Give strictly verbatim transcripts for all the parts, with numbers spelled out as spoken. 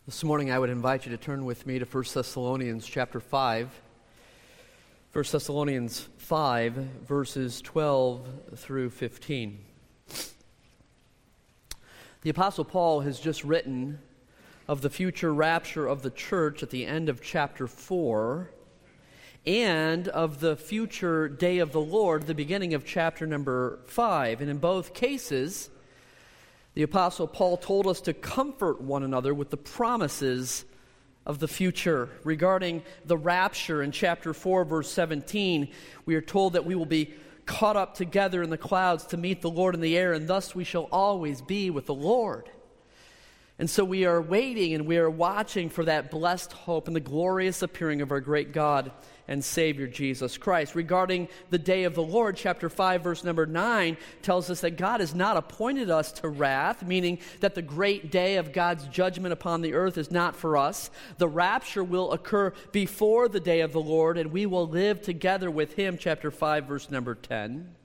This morning I would invite you to turn with me to First Thessalonians chapter five. First Thessalonians five, verses twelve through fifteen. The Apostle Paul has just written of the future rapture of the church at the end of chapter four, and of the future day of the Lord, the beginning of chapter number five. And in both cases, the Apostle Paul told us to comfort one another with the promises of the future. Regarding the rapture in chapter four, verse seventeen, we are told that we will be caught up together in the clouds to meet the Lord in the air, and thus we shall always be with the Lord. And so we are waiting and we are watching for that blessed hope and the glorious appearing of our great God and Savior Jesus Christ. Regarding the day of the Lord, chapter five, verse number nine tells us that God has not appointed us to wrath, meaning that the great day of God's judgment upon the earth is not for us. The rapture will occur before the day of the Lord, and we will live together with Him, chapter five, verse number ten.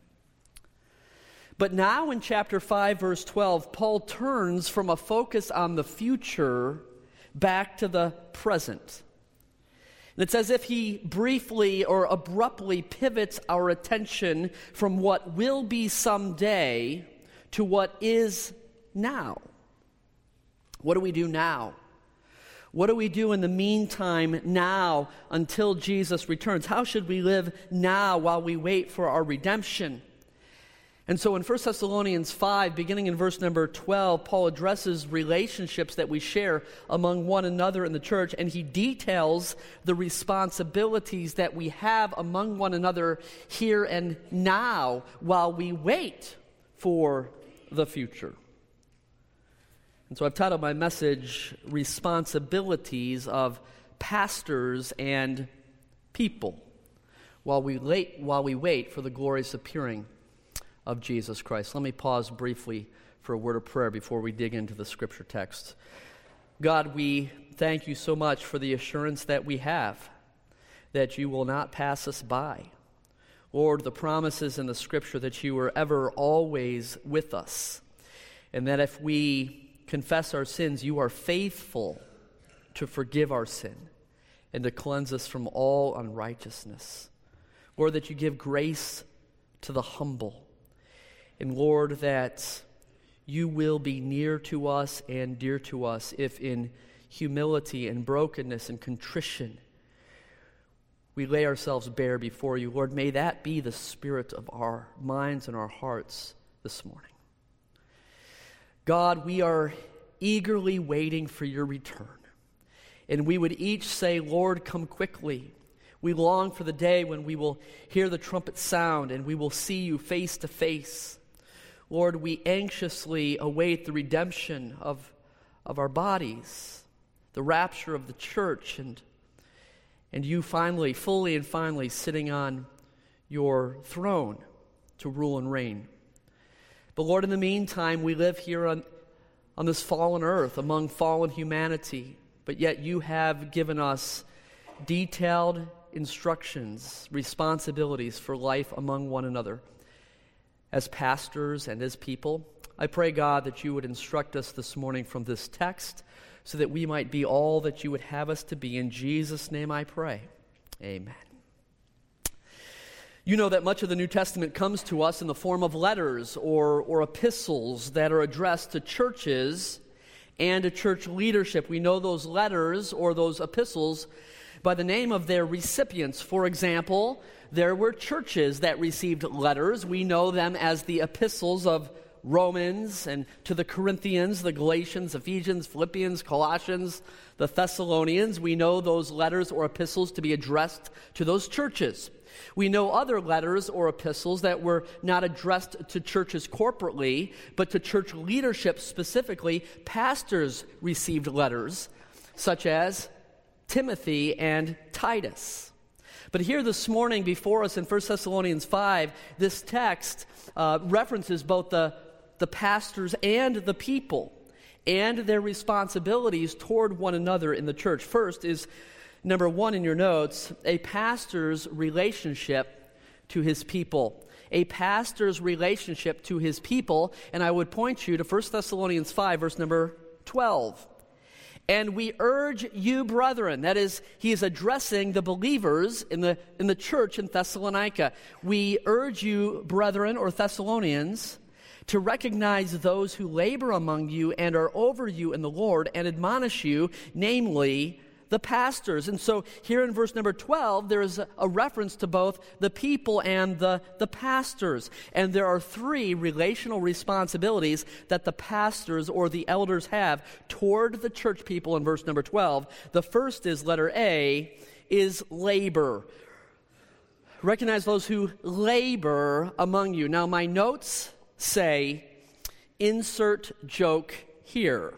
But now in chapter five, verse twelve, Paul turns from a focus on the future back to the present. And it's as if he briefly or abruptly pivots our attention from what will be someday to what is now. What do we do now? What do we do in the meantime now until Jesus returns? How should we live now while we wait for our redemption? And so in First Thessalonians five, beginning in verse number twelve, Paul addresses relationships that we share among one another in the church, and he details the responsibilities that we have among one another here and now while we wait for the future. And so I've titled my message, Responsibilities of Pastors and People, while we, late, while we wait for the glorious appearing of Jesus Christ. Let me pause briefly for a word of prayer before we dig into the scripture text. God, we thank you so much for the assurance that we have that you will not pass us by. Lord, the promises in the scripture that you are ever always with us, and that if we confess our sins, you are faithful to forgive our sin and to cleanse us from all unrighteousness. Lord, that you give grace to the humble. And Lord, that you will be near to us and dear to us if in humility and brokenness and contrition we lay ourselves bare before you. Lord, may that be the spirit of our minds and our hearts this morning. God, we are eagerly waiting for your return. And we would each say, Lord, come quickly. We long for the day when we will hear the trumpet sound and we will see you face to face. Lord, we anxiously await the redemption of, of our bodies, the rapture of the church, and, and you finally, fully and finally sitting on your throne to rule and reign. But Lord, in the meantime, we live here on, on this fallen earth among fallen humanity, but yet you have given us detailed instructions, responsibilities for life among one another. As pastors and as people, I pray, God, that you would instruct us this morning from this text so that we might be all that you would have us to be. In Jesus' name I pray. Amen. You know that much of the New Testament comes to us in the form of letters or, or epistles that are addressed to churches and to church leadership. We know those letters or those epistles by the name of their recipients. For example, there were churches that received letters. We know them as the epistles of Romans, and to the Corinthians, the Galatians, Ephesians, Philippians, Colossians, the Thessalonians. We know those letters or epistles to be addressed to those churches. We know other letters or epistles that were not addressed to churches corporately, but to church leadership specifically. Pastors received letters, such as Timothy and Titus. But here this morning before us in First Thessalonians five, this text uh, references both the, the pastors and the people and their responsibilities toward one another in the church. First is, number one in your notes, a pastor's relationship to his people. A pastor's relationship to his people, and I would point you to First Thessalonians five, verse number twelve. And we urge you, brethren, that is, he is addressing the believers in the, in the church in Thessalonica. We urge you, brethren, or Thessalonians, to recognize those who labor among you and are over you in the Lord and admonish you, namely the pastors. And so here in verse number twelve, there is a, a reference to both the people and the, the pastors. And there are three relational responsibilities that the pastors or the elders have toward the church people in verse number twelve. The first is, letter A, is labor. Recognize those who labor among you. Now, my notes say, insert joke here.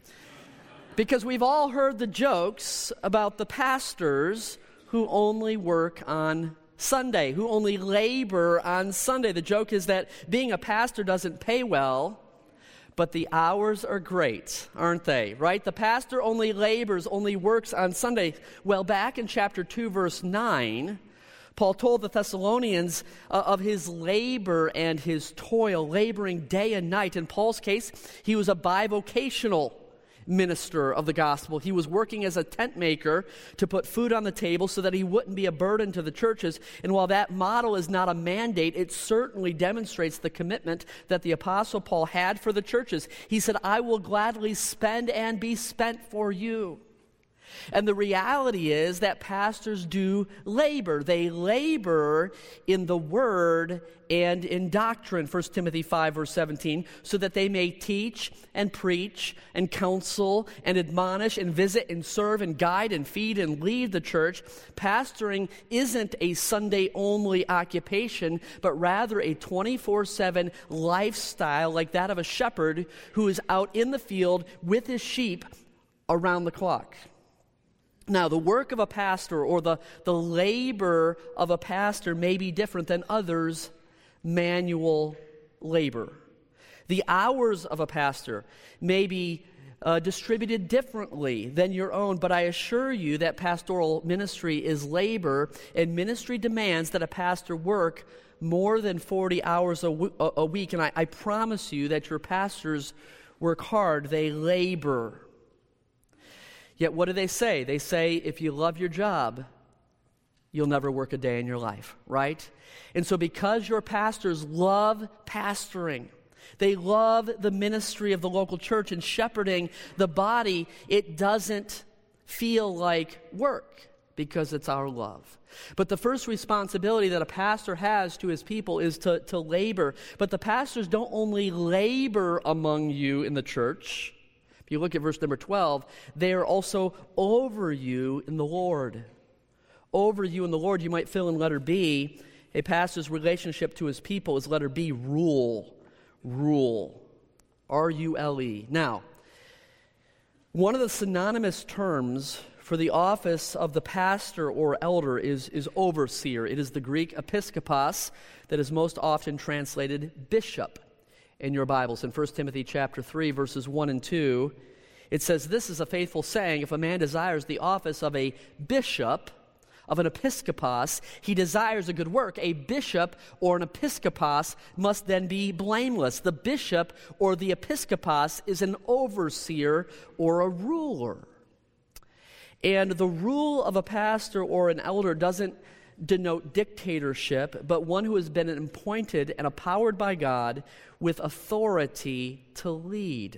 Because we've all heard the jokes about the pastors who only work on Sunday, who only labor on Sunday. The joke is that being a pastor doesn't pay well, but the hours are great, aren't they? Right? The pastor only labors, only works on Sunday. Well, back in chapter two, verse nine, Paul told the Thessalonians uh, of his labor and his toil, laboring day and night. In Paul's case, he was a bivocational minister of the gospel. He was working as a tent maker to put food on the table so that he wouldn't be a burden to the churches. And while that model is not a mandate, it certainly demonstrates the commitment that the Apostle Paul had for the churches. He said, I will gladly spend and be spent for you. And the reality is that pastors do labor. They labor in the word and in doctrine, First Timothy five, verse seventeen, so that they may teach and preach and counsel and admonish and visit and serve and guide and feed and lead the church. Pastoring isn't a Sunday-only occupation, but rather a twenty-four seven lifestyle like that of a shepherd who is out in the field with his sheep around the clock. Now, the work of a pastor or the, the labor of a pastor may be different than others' manual labor. The hours of a pastor may be uh, distributed differently than your own, but I assure you that pastoral ministry is labor, and ministry demands that a pastor work more than forty hours a, w- a week, and I, I promise you that your pastors work hard. They labor. Yet what do they say? They say, if you love your job, you'll never work a day in your life, right? And so because your pastors love pastoring, they love the ministry of the local church and shepherding the body, it doesn't feel like work because it's our love. But the first responsibility that a pastor has to his people is to, to labor. But the pastors don't only labor among you in the church. If you look at verse number twelve, they are also over you in the Lord. Over you in the Lord, you might fill in letter B. A pastor's relationship to his people is letter B, rule. Rule. R U L E. Now, one of the synonymous terms for the office of the pastor or elder is, is overseer. It is the Greek episkopos that is most often translated bishop in your Bibles. In First Timothy chapter three, verses one and two, it says, this is a faithful saying, if a man desires the office of a bishop, of an episkopos, he desires a good work. A bishop or an episkopos must then be blameless. The bishop or the episkopos is an overseer or a ruler. And the rule of a pastor or an elder doesn't denote dictatorship, but one who has been appointed and empowered by God with authority to lead.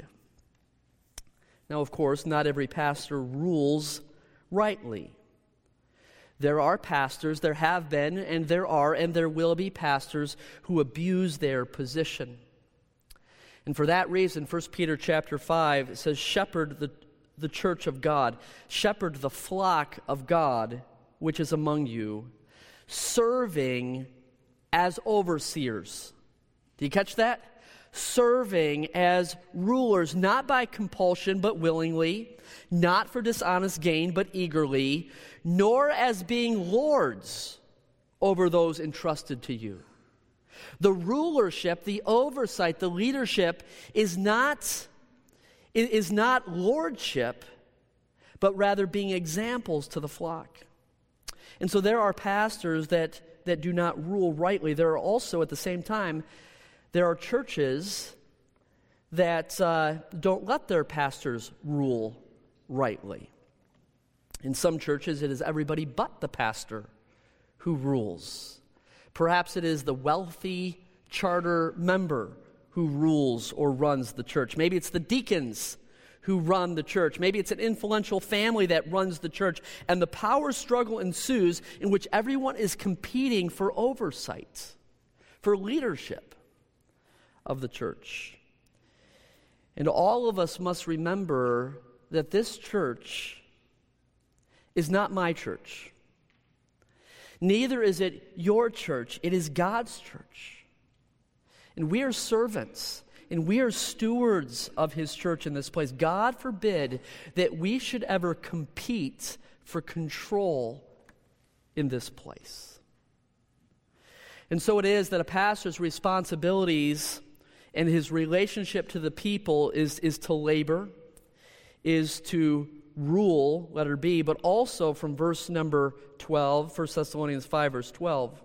Now, of course, not every pastor rules rightly. There are pastors, there have been, and there are, and there will be pastors who abuse their position. And for that reason, First Peter chapter five, it says, shepherd the, the church of God, shepherd the flock of God, which is among you, serving as overseers. Do you catch that? Serving as rulers, not by compulsion, but willingly, not for dishonest gain, but eagerly, nor as being lords over those entrusted to you. The rulership, the oversight, the leadership is not, is not lordship, but rather being examples to the flock. And so there are pastors that, that do not rule rightly. There are also, at the same time, there are churches that uh, don't let their pastors rule rightly. In some churches, it is everybody but the pastor who rules. Perhaps it is the wealthy charter member who rules or runs the church. Maybe it's the deacons who run the church. Maybe it's an influential family that runs the church, and the power struggle ensues in which everyone is competing for oversight, for leadership of the church. And all of us must remember that this church is not my church. Neither is it your church. It is God's church. And we are servants, and we are stewards of his church in this place. God forbid that we should ever compete for control in this place. And so it is that a pastor's responsibilities and his relationship to the people is, is to labor, is to rule, letter B, but also from verse number twelve, First Thessalonians five, verse twelve.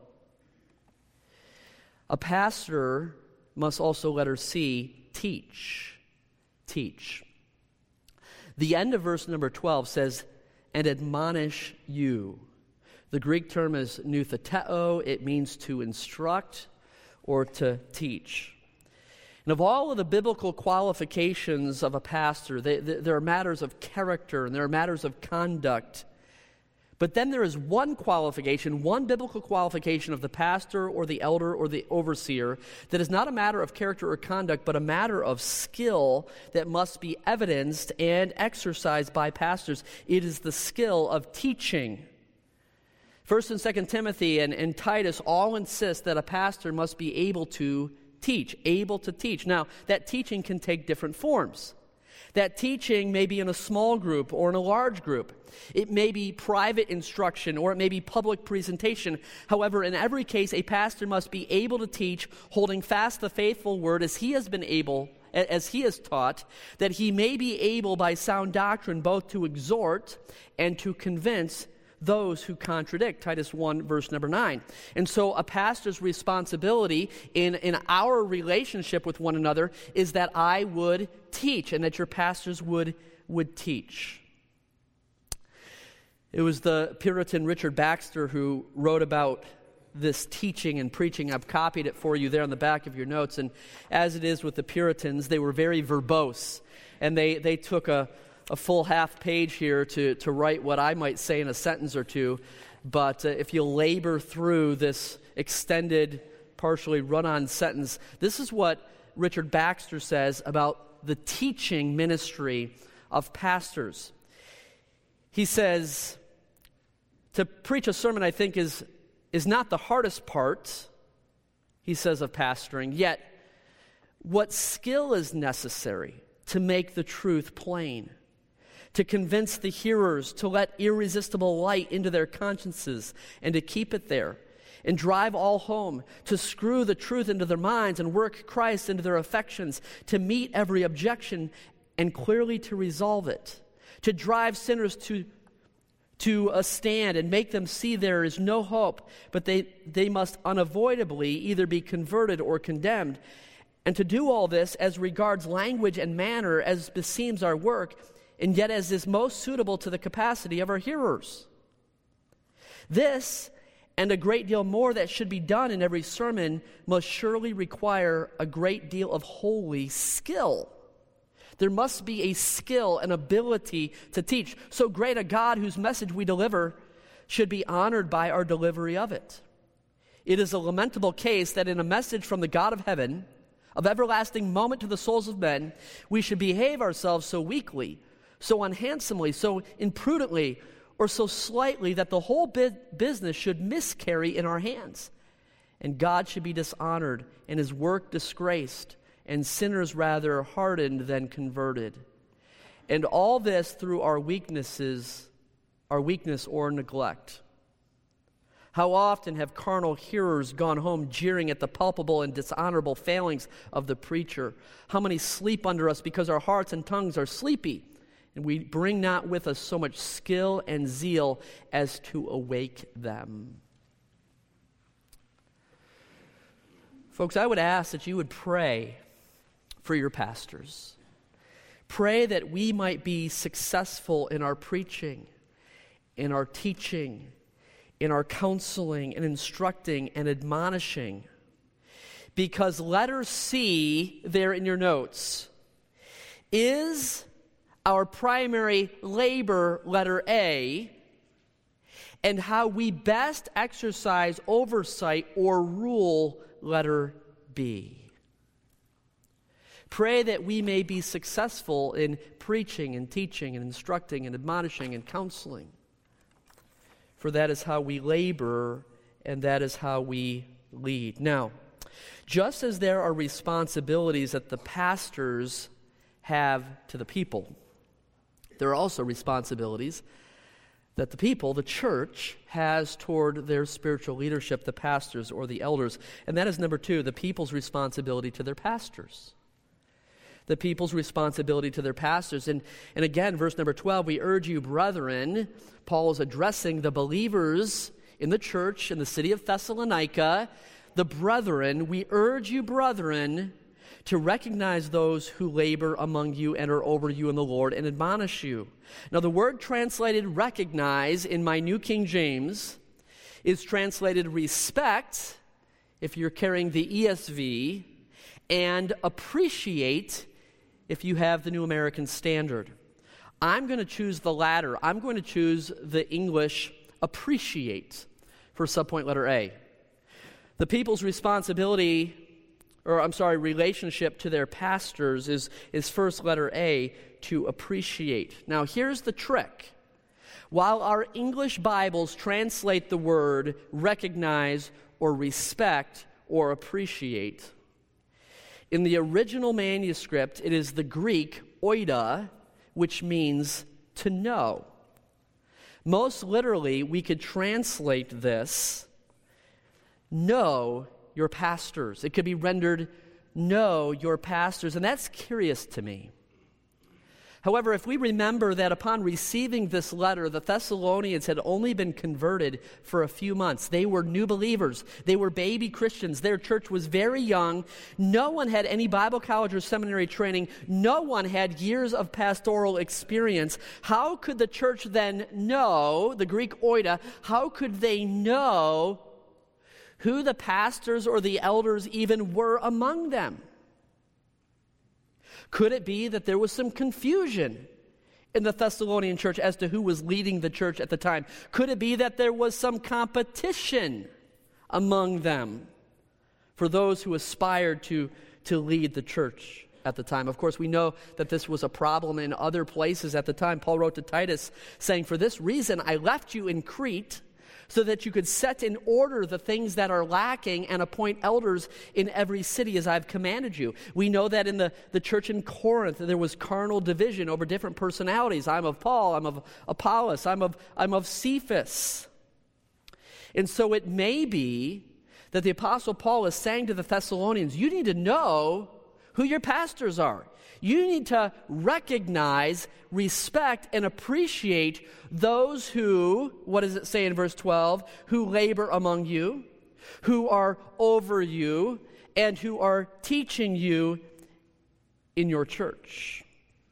A pastor must also, letter C, teach. Teach. The end of verse number twelve says, and admonish you. The Greek term is noutheteo. It means to instruct or to teach. And of all of the biblical qualifications of a pastor, they, they, there are matters of character and there are matters of conduct. But then there is one qualification, one biblical qualification of the pastor or the elder or the overseer that is not a matter of character or conduct, but a matter of skill that must be evidenced and exercised by pastors. It is the skill of teaching. First and Second Timothy and, and Titus all insist that a pastor must be able to teach, able to teach. Now, that teaching can take different forms. That teaching may be in a small group or in a large group. It may be private instruction or it may be public presentation. However, in every case, a pastor must be able to teach, holding fast the faithful word as he has been able, as he has taught, that he may be able by sound doctrine both to exhort and to convince those who contradict, Titus one, verse number nine. And so a pastor's responsibility in, in our relationship with one another is that I would teach and that your pastors would, would teach. It was the Puritan Richard Baxter who wrote about this teaching and preaching. I've copied it for you there on the back of your notes. And as it is with the Puritans, they were very verbose. And they, they took a a full half page here to, to write what I might say in a sentence or two, but uh, if you'll labor through this extended, partially run-on sentence, this is what Richard Baxter says about the teaching ministry of pastors. He says, to preach a sermon, I think, is, is not the hardest part, he says, of pastoring, yet what skill is necessary to make the truth plain, to convince the hearers, to let irresistible light into their consciences and to keep it there, and drive all home, to screw the truth into their minds and work Christ into their affections, to meet every objection and clearly to resolve it, to drive sinners to, to a stand and make them see there is no hope, but they, they must unavoidably either be converted or condemned, and to do all this as regards language and manner as beseems our work, and yet as is most suitable to the capacity of our hearers. This, and a great deal more that should be done in every sermon, must surely require a great deal of holy skill. There must be a skill, an ability to teach. So great a God whose message we deliver should be honored by our delivery of it. It is a lamentable case that in a message from the God of heaven, of everlasting moment to the souls of men, we should behave ourselves so weakly, so unhandsomely, so imprudently, or so slightly that the whole bu- business should miscarry in our hands, and God should be dishonored, and his work disgraced, and sinners rather hardened than converted. And all this through our weaknesses, our weakness or neglect. How often have carnal hearers gone home jeering at the palpable and dishonorable failings of the preacher? How many sleep under us because our hearts and tongues are sleepy, and we bring not with us so much skill and zeal as to awake them. Folks, I would ask that you would pray for your pastors. Pray that we might be successful in our preaching, in our teaching, in our counseling and instructing and admonishing. Because letter C, there in your notes, is our primary labor, letter A, and how we best exercise oversight or rule, letter B. Pray that we may be successful in preaching and teaching and instructing and admonishing and counseling. For that is how we labor and that is how we lead. Now, just as there are responsibilities that the pastors have to the people, there are also responsibilities that the people, the church, has toward their spiritual leadership, the pastors or the elders. And that is number two, the people's responsibility to their pastors. The people's responsibility to their pastors. And, and again, verse number twelve, we urge you, brethren, Paul is addressing the believers in the church in the city of Thessalonica, the brethren, we urge you, brethren, to recognize those who labor among you and are over you in the Lord and admonish you. Now, the word translated recognize in my New King James is translated respect, if you're carrying the E S V, and appreciate, if you have the New American Standard. I'm going to choose the latter. I'm going to choose the English appreciate for subpoint letter A. The people's responsibility, or I'm sorry, relationship to their pastors is, is first letter A, to appreciate. Now, here's the trick. While our English Bibles translate the word recognize or respect or appreciate, in the original manuscript, it is the Greek oida, which means to know. Most literally, we could translate this, know your pastors. It could be rendered, know your pastors, and that's curious to me. However, if we remember that upon receiving this letter, the Thessalonians had only been converted for a few months. They were new believers. They were baby Christians. Their church was very young. No one had any Bible college or seminary training. No one had years of pastoral experience. How could the church then know, the Greek oida, how could they know who the pastors or the elders even were among them? Could it be that there was some confusion in the Thessalonian church as to who was leading the church at the time? Could it be that there was some competition among them for those who aspired to, to lead the church at the time? Of course, we know that this was a problem in other places at the time. Paul wrote to Titus saying, "For this reason I left you in Crete, so that you could set in order the things that are lacking and appoint elders in every city as I've commanded you." We know that in the, the church in Corinth, there was carnal division over different personalities. I'm of Paul, I'm of Apollos, I'm of, I'm of Cephas. And so it may be that the Apostle Paul is saying to the Thessalonians, you need to know who your pastors are. You need to recognize, respect, and appreciate those who, what does it say in verse twelve, who labor among you, who are over you, and who are teaching you in your church.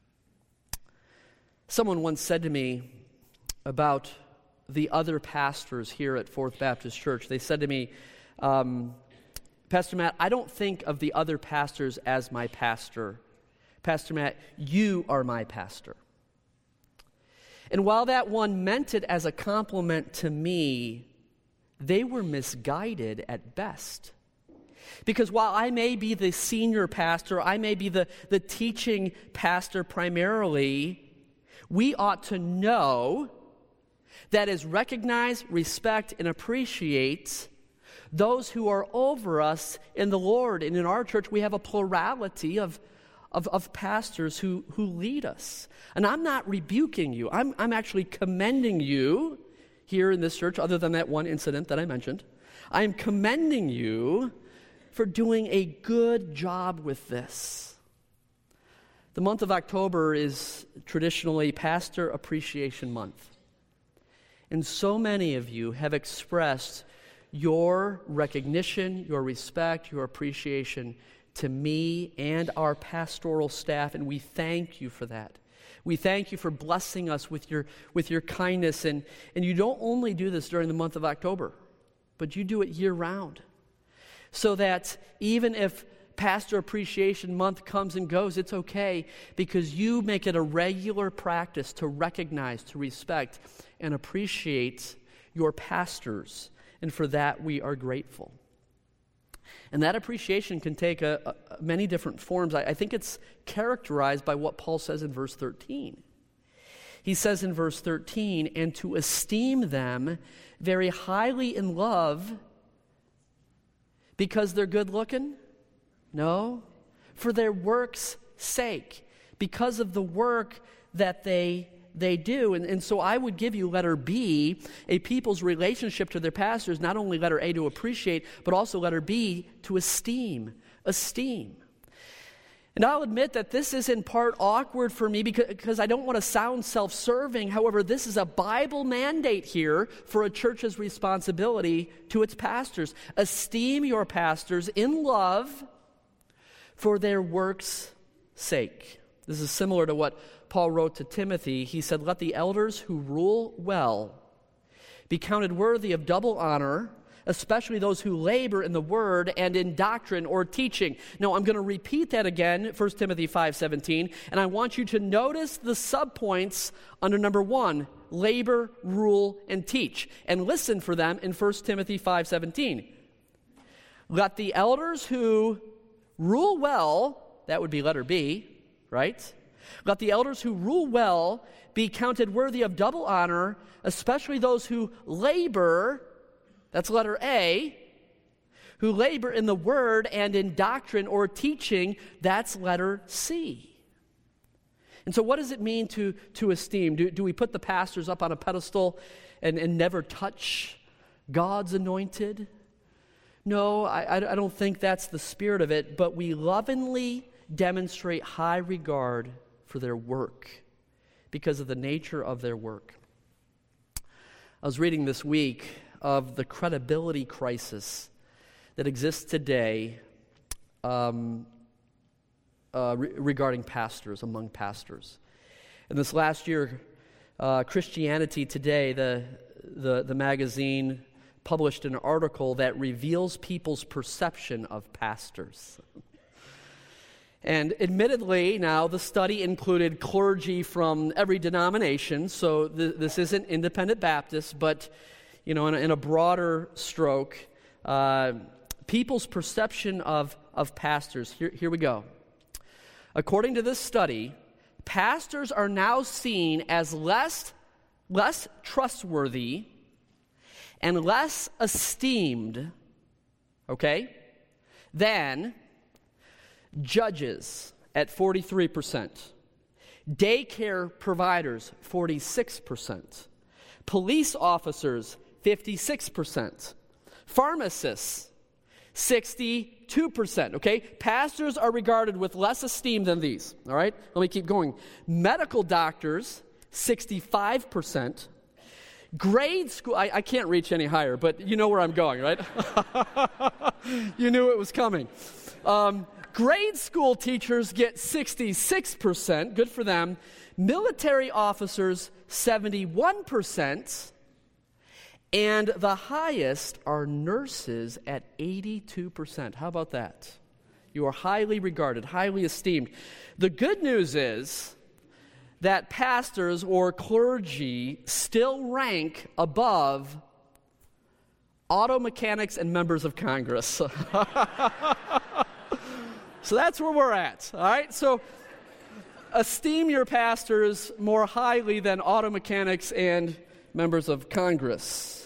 Someone once said to me about the other pastors here at Fourth Baptist Church, they said to me, um, Pastor Matt, I don't think of the other pastors as my pastor. Pastor Matt, you are my pastor. And while that one meant it as a compliment to me, they were misguided at best. Because while I may be the senior pastor, I may be the, the teaching pastor primarily, we ought to know, that is, recognize, respect, and appreciate those who are over us in the Lord. And in our church, we have a plurality of Of, of pastors who, who lead us. And I'm not rebuking you. I'm, I'm actually commending you here in this church, other than that one incident that I mentioned. I am commending you for doing a good job with this. The month of October is traditionally Pastor Appreciation Month. And so many of you have expressed your recognition, your respect, your appreciation to me and our pastoral staff, and we thank you for that. We thank you for blessing us with your with your kindness, and, and you don't only do this during the month of October, but you do it year-round, so that even if Pastor Appreciation Month comes and goes, it's okay, because you make it a regular practice to recognize, to respect, and appreciate your pastors, and for that we are grateful. And that appreciation can take a, a, many different forms. I, I think it's characterized by what Paul says in verse thirteen. He says in verse thirteen, and to esteem them very highly in love because they're good looking? No, for their work's sake, because of the work that they they do. And, and so I would give you letter B, a people's relationship to their pastors, not only letter A, to appreciate, but also letter B, to esteem. Esteem. And I'll admit that this is in part awkward for me because, because I don't want to sound self-serving. However, this is a Bible mandate here for a church's responsibility to its pastors. Esteem your pastors in love for their work's sake. This is similar to what Paul wrote to Timothy. He said, let the elders who rule well be counted worthy of double honor, especially those who labor in the word and in doctrine or teaching. Now, I'm going to repeat that again, First Timothy five seventeen, and I want you to notice the subpoints under number one, labor, rule, and teach, and listen for them in First Timothy five seventeen. Let the elders who rule well, that would be letter B, right? Let the elders who rule well be counted worthy of double honor, especially those who labor, that's letter A, who labor in the word and in doctrine or teaching, that's letter C. And so what does it mean to, to esteem? Do, do we put the pastors up on a pedestal and, and never touch God's anointed? No, I, I don't think that's the spirit of it, but we lovingly demonstrate high regard for their work because of the nature of their work. I was reading this week of the credibility crisis that exists today um, uh, re- regarding pastors, among pastors. And this last year, uh, Christianity Today, the, the, the magazine, published an article that reveals people's perception of pastors. And admittedly, now, the study included clergy from every denomination, so th- this isn't independent Baptist, but, you know, in a, in a broader stroke, uh, people's perception of, of pastors. Here, here we go. According to this study, pastors are now seen as less, less trustworthy and less esteemed, okay, than judges at forty-three percent, daycare providers forty-six percent, police officers fifty-six percent, pharmacists sixty-two percent, okay? Pastors are regarded with less esteem than these, all right? Let me keep going. Medical doctors sixty-five percent. Grade school, I, I can't reach any higher, but you know where I'm going, right? You knew it was coming. Um, grade school teachers get sixty-six percent, good for them. Military officers, seventy-one percent. And the highest are nurses at eighty-two percent. How about that? You are highly regarded, highly esteemed. The good news is that pastors or clergy still rank above auto mechanics and members of Congress. So that's where we're at, all right? So esteem your pastors more highly than auto mechanics and members of Congress.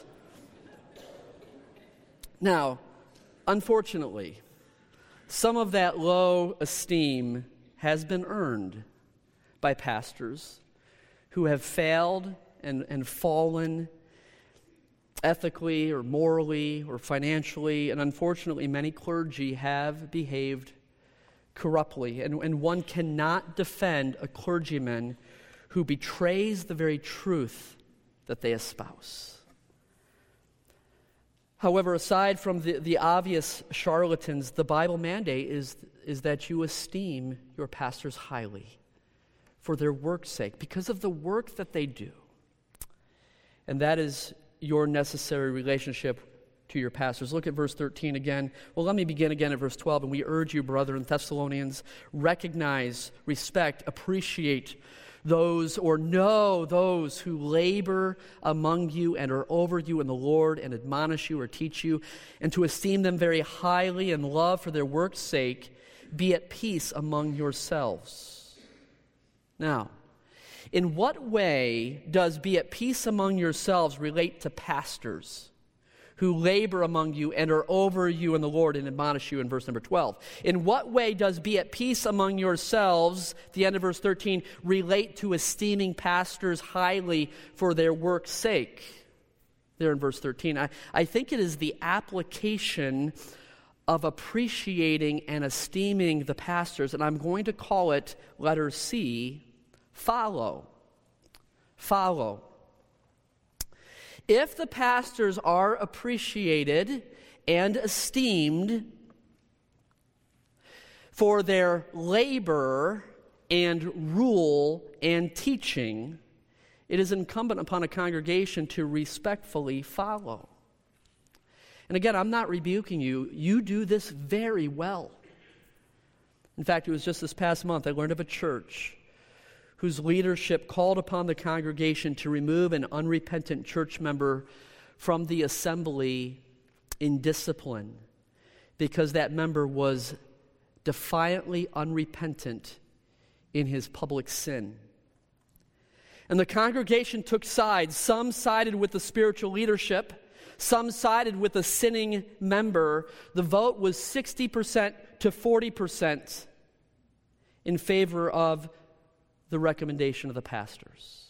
Now, unfortunately, some of that low esteem has been earned by pastors who have failed and, and fallen ethically or morally or financially, and unfortunately many clergy have behaved corruptly, and, and one cannot defend a clergyman who betrays the very truth that they espouse. However, aside from the, the obvious charlatans, the Bible mandate is, is that you esteem your pastors highly for their work's sake, because of the work that they do. And that is your necessary relationship to your pastors. Look at verse thirteen again. Well, let me begin again at verse twelve. And we urge you, brethren, Thessalonians, recognize, respect, appreciate those or know those who labor among you and are over you in the Lord and admonish you or teach you, and to esteem them very highly in love for their work's sake. Be at peace among yourselves. Now, in what way does be at peace among yourselves relate to pastors who labor among you and are over you in the Lord and admonish you in verse number twelve? In what way does be at peace among yourselves, the end of verse thirteen, relate to esteeming pastors highly for their work's sake? There in verse thirteen, I, I think it is the application of appreciating and esteeming the pastors, and I'm going to call it, letter C, follow. Follow. If the pastors are appreciated and esteemed for their labor and rule and teaching, it is incumbent upon a congregation to respectfully follow. And again, I'm not rebuking you. You do this very well. In fact, it was just this past month I learned of a church whose leadership called upon the congregation to remove an unrepentant church member from the assembly in discipline because that member was defiantly unrepentant in his public sin. And the congregation took sides. Some sided with the spiritual leadership. Some sided with the sinning member. The vote was sixty percent to forty percent in favor of the recommendation of the pastors.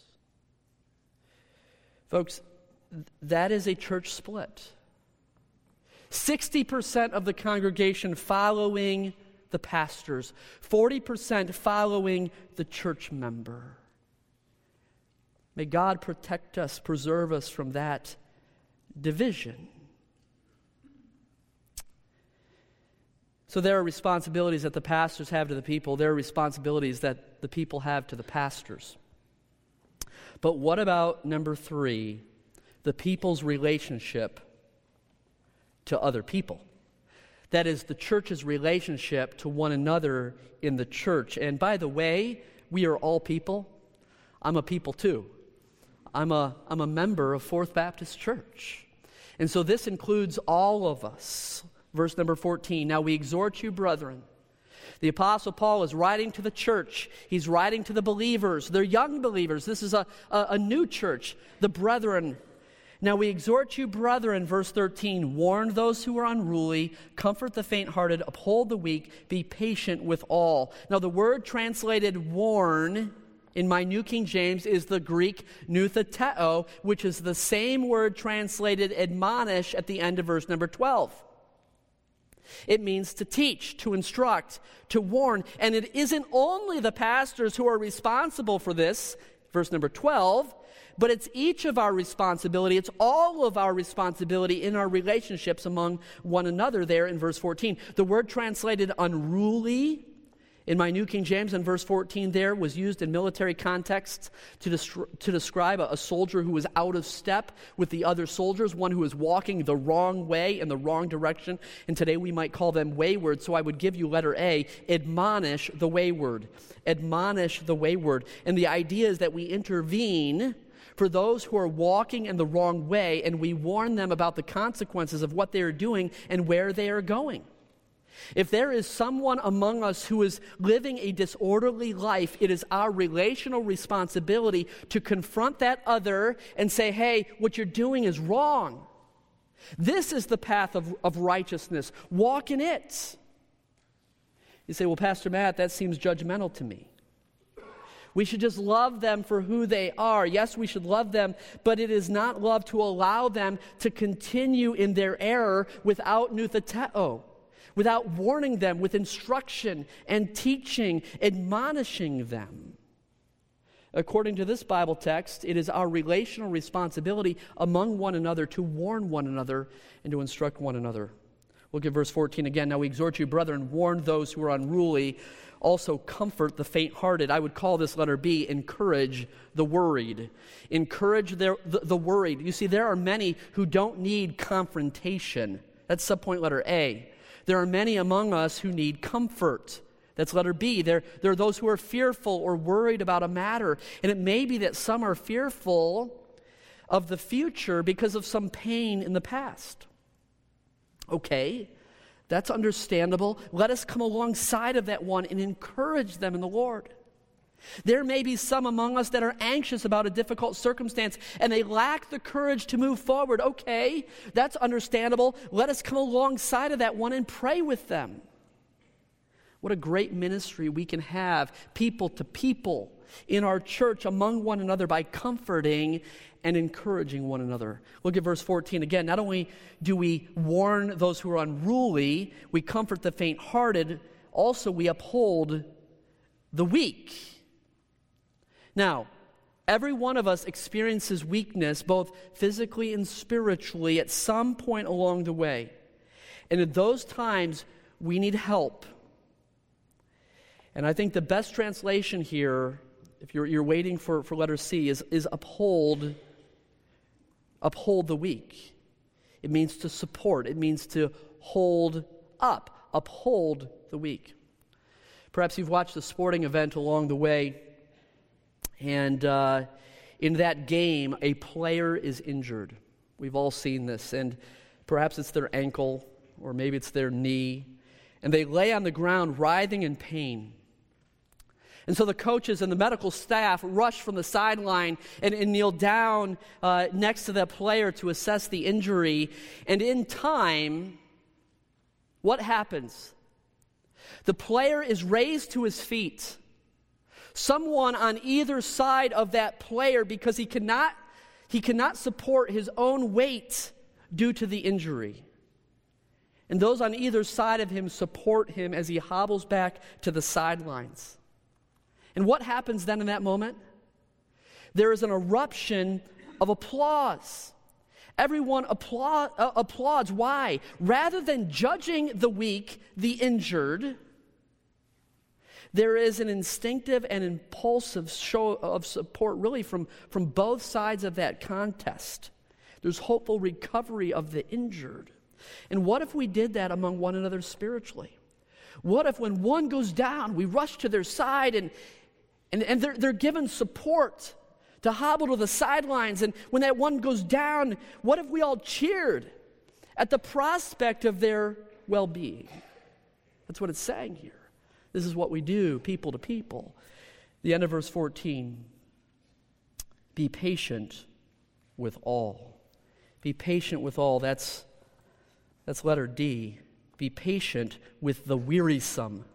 Folks, that is a church split. sixty percent of the congregation following the pastors, forty percent following the church member. May God protect us, preserve us from that division. So there are responsibilities that the pastors have to the people. There are responsibilities that the people have to the pastors. But what about number three, the people's relationship to other people? That is, the church's relationship to one another in the church. And by the way, we are all people. I'm a people too. I'm a, I'm a member of Fourth Baptist Church. And so this includes all of us. Verse number fourteen, now we exhort you, brethren. The Apostle Paul is writing to the church. He's writing to the believers. They're young believers. This is a, a, a new church, the brethren. Now we exhort you, brethren, verse thirteen, warn those who are unruly, comfort the faint-hearted, uphold the weak, be patient with all. Now the word translated warn in my New King James is the Greek noutheteo, which is the same word translated admonish at the end of verse number twelve. It means to teach, to instruct, to warn. And it isn't only the pastors who are responsible for this, verse number twelve, but it's each of our responsibility. It's all of our responsibility in our relationships among one another there in verse fourteen. The word translated unruly in my New King James in verse fourteen there was used in military contexts to, destri- to describe a, a soldier who was out of step with the other soldiers, one who was walking the wrong way in the wrong direction. And today we might call them wayward. So I would give you letter A, admonish the wayward. Admonish the wayward. And the idea is that we intervene for those who are walking in the wrong way, and we warn them about the consequences of what they are doing and where they are going. If there is someone among us who is living a disorderly life, it is our relational responsibility to confront that other and say, hey, what you're doing is wrong. This is the path of, of righteousness. Walk in it. You say, well, Pastor Matt, that seems judgmental to me. We should just love them for who they are. Yes, we should love them, but it is not love to allow them to continue in their error without noutheteo, without warning them with instruction and teaching, admonishing them. according to this Bible text, it is our relational responsibility among one another to warn one another and to instruct one another. Look at verse fourteen again. Now we exhort you, brethren, warn those who are unruly, also comfort the faint-hearted. I would call this letter B, encourage the worried. Encourage their, the, the worried. You see, there are many who don't need confrontation. That's subpoint letter A. There are many among us who need comfort. That's letter B. There, there are those who are fearful or worried about a matter. And it may be that some are fearful of the future because of some pain in the past. Okay, that's understandable. Let us come alongside of that one and encourage them in the Lord. There may be some among us that are anxious about a difficult circumstance and they lack the courage to move forward. Okay, that's understandable. Let us come alongside of that one and pray with them. What a great ministry we can have, people to people, in our church among one another by comforting and encouraging one another. Look at verse fourteen again. Not only do we warn those who are unruly, we comfort the faint-hearted, also we uphold the weak. Now, every one of us experiences weakness, both physically and spiritually, at some point along the way. And in those times, we need help. And I think the best translation here, if you're, you're waiting for, for letter C, is, is uphold, uphold the weak. It means to support. It means to hold up, uphold the weak. Perhaps you've watched a sporting event along the way, and uh, in that game, a player is injured. We've all seen this, and perhaps it's their ankle, or maybe it's their knee, and they lay on the ground writhing in pain. And so the coaches and the medical staff rush from the sideline and, and kneel down uh, next to that player to assess the injury. And in time, what happens? The player is raised to his feet. Someone on either side of that player, because he cannot, he cannot support his own weight due to the injury. And those on either side of him support him as he hobbles back to the sidelines. And what happens then in that moment? There is an eruption of applause. Everyone applaud, uh, applauds. Why? Rather than judging the weak, the injured, there is an instinctive and impulsive show of support really from, from both sides of that contest. There's hopeful recovery of the injured. And what if we did that among one another spiritually? What if when one goes down, we rush to their side and And, and they're, they're given support to hobble to the sidelines. And when that one goes down, what if we all cheered at the prospect of their well-being? That's what it's saying here. This is what we do, people to people. The end of verse fourteen. Be patient with all. Be patient with all. That's, that's letter D. Be patient with the wearisome.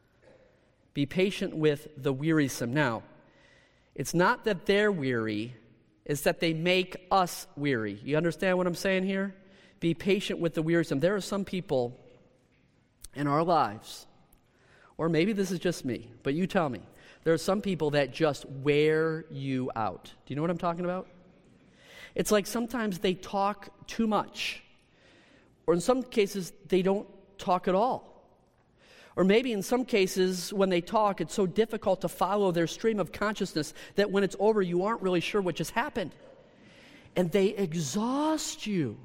Be patient with the wearisome. Now, it's not that they're weary, it's that they make us weary. You understand what I'm saying here? Be patient with the wearisome. There are some people in our lives, or maybe this is just me, but you tell me. There are some people that just wear you out. Do you know what I'm talking about? It's like sometimes they talk too much, or in some cases, they don't talk at all. Or maybe in some cases, when they talk, it's so difficult to follow their stream of consciousness that when it's over, you aren't really sure what just happened. And they exhaust you.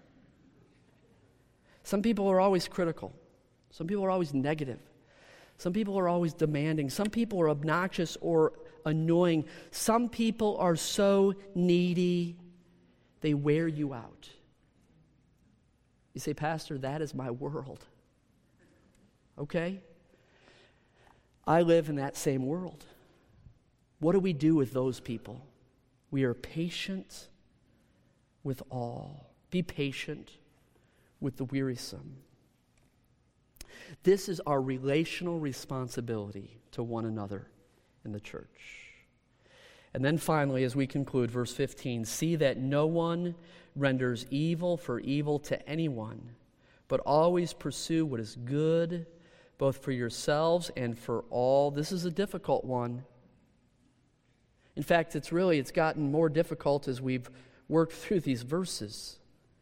Some people are always critical. Some people are always negative. Some people are always demanding. Some people are obnoxious or annoying. Some people are so needy, they wear you out. You say, Pastor, that is my world. Okay? I live in that same world. What do we do with those people? We are patient with all. Be patient with the wearisome. This is our relational responsibility to one another in the church. And then finally, as we conclude, verse fifteen, see that no one renders evil for evil to anyone, but always pursue what is good, both for yourselves and for all. This is a difficult one. In fact, it's really, it's gotten more difficult as we've worked through these verses.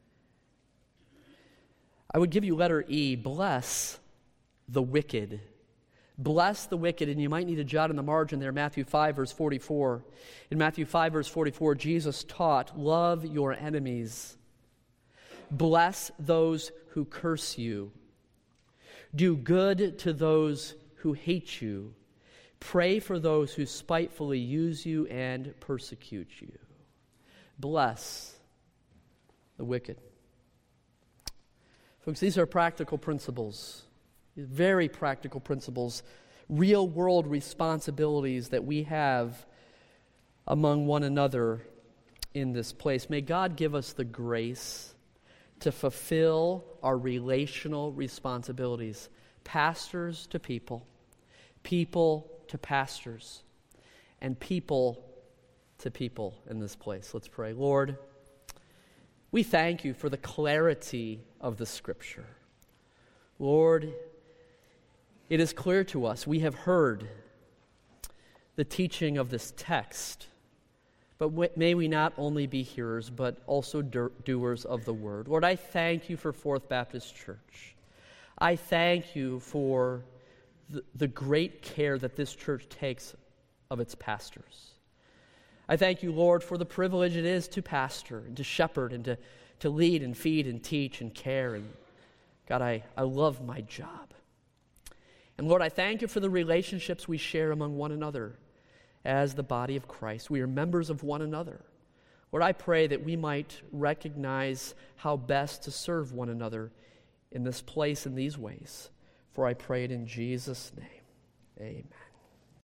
I would give you letter E, bless the wicked. Bless the wicked, and you might need to jot in the margin there, Matthew five, verse forty-four. In Matthew five, verse forty-four, Jesus taught, love your enemies. Bless those who curse you. Do good to those who hate you. Pray for those who spitefully use you and persecute you. Bless the wicked. Folks, these are practical principles, very practical principles, real-world responsibilities that we have among one another in this place. May God give us the grace to fulfill our relational responsibilities, pastors to people, people to pastors, and people to people in this place. Let's pray. Lord, we thank you for the clarity of the Scripture. Lord, it is clear to us, we have heard the teaching of this text, but may we not only be hearers, but also doers of the word. Lord, I thank you for Fourth Baptist Church. I thank you for the, the great care that this church takes of its pastors. I thank you, Lord, for the privilege it is to pastor and to shepherd and to, to lead and feed and teach and care. And God, I, I love my job. And Lord, I thank you for the relationships we share among one another as the body of Christ. We are members of one another. Lord, I pray that we might recognize how best to serve one another in this place in these ways. For I pray it in Jesus' name. Amen.